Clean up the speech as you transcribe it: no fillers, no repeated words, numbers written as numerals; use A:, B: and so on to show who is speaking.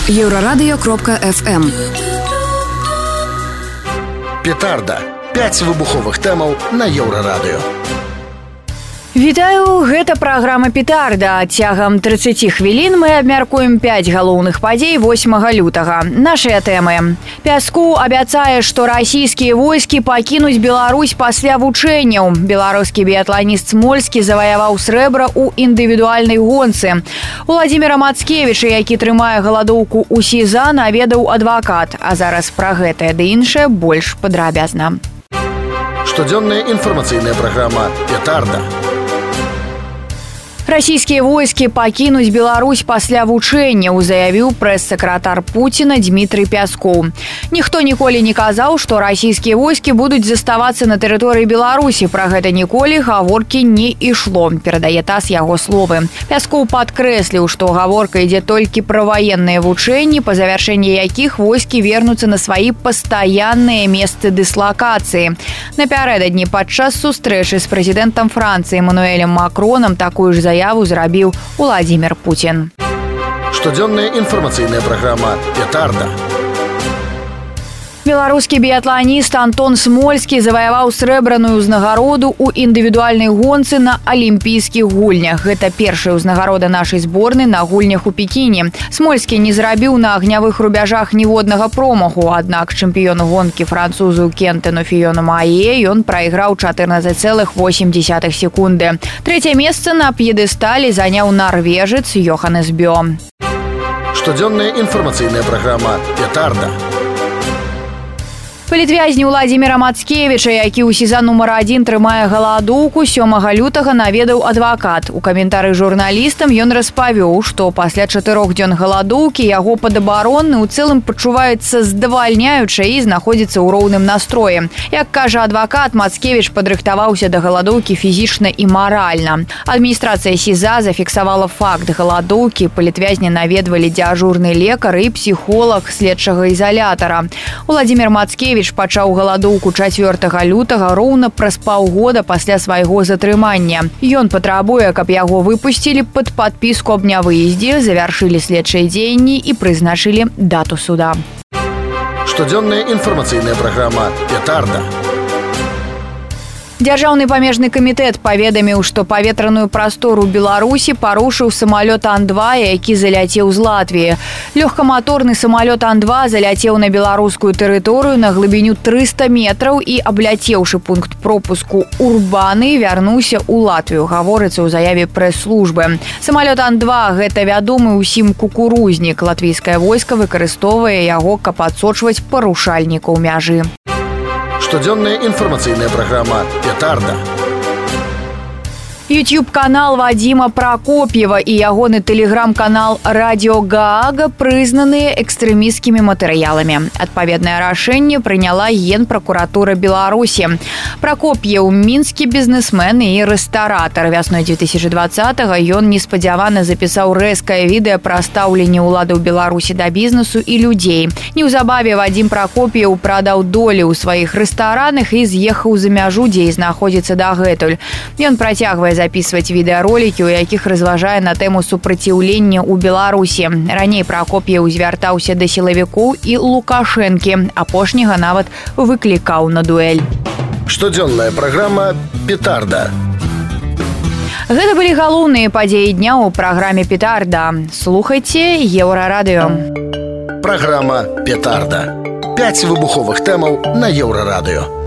A: Еврорадио.FM.
B: Петарда. 5 выбуховых тэмаў на Еўрарадыё.
C: Вітаю, гэта праграма «Петарда». Цягам 30 хвілін мы абмяркуем 5 галоўных падзей 8 лютага. Нашыя тэмы. Пяскоў абяцае, што расійскія войскі пакінуць Беларусь пасля вучэнняў. Беларускі біятланіст Смольскі заваяваў срэбра ў індывідуальнай гонцы. Уладзіміра Мацкевіча, які трымае галадоўку ў СІЗА, наведаў адвакат. А зараз пра гэтае ды іншае больш падрабязна.
B: Штодзённая інфармацыйная праграма «Петарда».
C: Расійскія войскі пакінуць Беларусь пасля вучэнняў, заявіў прэс-сакратар Пуціна Дмітрый Пяскоў. Ніхто ніколі не казаў, што расійскія войскі будуць заставацца на тэрыторыі Беларусі. Пра гэта ніколі гаворкі не ішло, перадае ТАСС яго словы. Пяскоў падкрэсліў, што гаворка ідзе толькі пра ваенныя вучэнні, па завяршэнні якіх войскі вернуцца на свае пастаянныя месцы дыслакацыі. Напярэдадні падчас сустрэчы з прэзідэнтам Францыі Эмануэлем Макронам такую ж заяву зрабіў Уладзімір Пуцін.
B: Штодзённая інфармацыйная праграма «Петарда».
C: Беларускі біятланіст Антон Смольскі заваяваў срэбраную ўзнагароду ў індывідуальнай гонцы на алімпійскіх гульнях. Гэта першая ўзнагарода нашай зборнай на гульнях у Пекіне. Смольскі не зрабіў на агнявых рубяжах ніводнага промаху, аднак чэмпіёну гонкі французу Кентену Фіёну Маае ён прайграў 14,8 секунды. Трэцяе месца на п'едэстале заняў нарвежец Йоханнес Бё.
B: Штодзённая інфармацыйная праграма «Петарда».
C: Палітвязні Уладзіміра Мацкевіча, які ў СІЗА нумар 1 трымае галадоўку, 7 лютага наведаў адвакат. У каментары журналістам ён распавёў, што пасля 4 дзён галадоўкі яго падабаронны ў цэлым пачуваецца здавальняюча і знаходзіцца ў роўным настроі. Як кажа адвакат, Мацкевіч падрыхтаваўся да галадоўкі фізічна і маральна. Адміністрацыя СІЗА зафіксавала факт галадоўкі. Палітвязні наведвалі дзяжурны лекар і псіхолог следчага ізалятара. Уладзімір Мацкевіч пачаў галадоўку 4 лютага роўна праз паўгода пасля свайго затрымання. Ён патрабуе, каб яго выпусцілі пад падпіску аб нявыездзе, завяршылі следчыя дзеянні і прызначылі дату суда.
B: Штодзённая інфармацыйная праграма «Петарда».
C: Дзяржаўны памежны камітэт паведаміў, што паветраную прастору Беларусі парушыў самалёт Ан-2, які заляцеў з Латвіі. Лёгкаматорны самалёт Ан-2 заляцеў на беларускую тэрыторыю на глыбіню 300 метраў і, абляцеўшы пункт пропуску Урбаны, вярнуўся ў Латвію, гаворыцца ў заяве прэс-службы. Самалёт Ан-2 – гэта вядомы ўсім кукурузнік. Латвійскае войска выкарыстоўвае яго, каб адсочваць парушальнікаў мяжы.
B: Штодзённая інфармацыйная праграма «Петарда».
C: YouTube-канал Вадзіма Пракоп'ева і ягоны тэлеграм-канал «Радіо Гаага» прызнаныя экстрэмісцкімі матэрыяламі. Адпаведнае рашэнне прыняла Генпракуратура Беларусі. Пракоп'еў – мінскі бізнесмен і рэстаратар. Вясной 2020-го ён неспадзявана запісаў рэзкае відэа пра стаўленне ўлады ў Беларусі да бізнесу і людзей. Неўзабаве Вадзім Пракоп'еў прадаў долі ў сваіх рэстаранах і з'ехаў за мяжу, дзе і знаходзіцца дагэтуль. Ён працягвае записывать відэаролікі, у якіх разважае на тэму супраціўлення ў Беларусі. Раней Пракоп'еў звяртаўся да сілавікоў і Лукашэнкі. Апошняга нават выклікаў на дуэль.
B: Штодзённая праграма «Петарда».
C: Гэта былі галоўныя падзеі дня ў праграме «Петарда». Слухайце Еўрарадыё.
B: Праграма «Петарда». 5 выбуховых тэмаў на Еўрарадыё.